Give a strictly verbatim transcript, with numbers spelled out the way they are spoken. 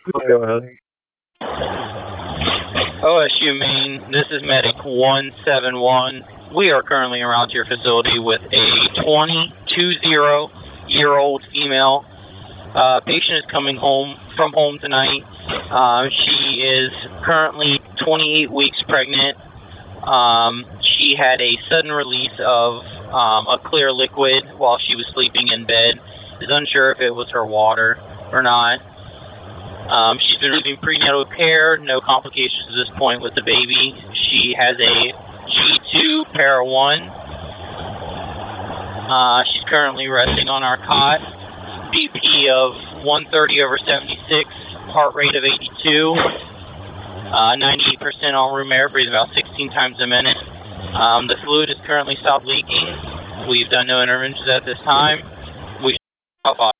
Go ahead. O S U Maine, this is Medic one seven one. We are currently around your facility with a twenty-two-year-old female. Uh, patient is coming home from home tonight. Uh, she is currently twenty-eight weeks pregnant. Um, she had a sudden release of um, a clear liquid while she was sleeping in bed. Is unsure if it was her water or not. Um, she's been receiving prenatal care, no complications at this point with the baby. She has a G two para one. Uh, she's currently resting on our cot. B P of one thirty over seventy-six, heart rate of eighty-two, uh, ninety-eight percent on room air, breathing about sixteen times a minute. Um, the fluid has currently stopped leaking. We've done no interventions at this time. We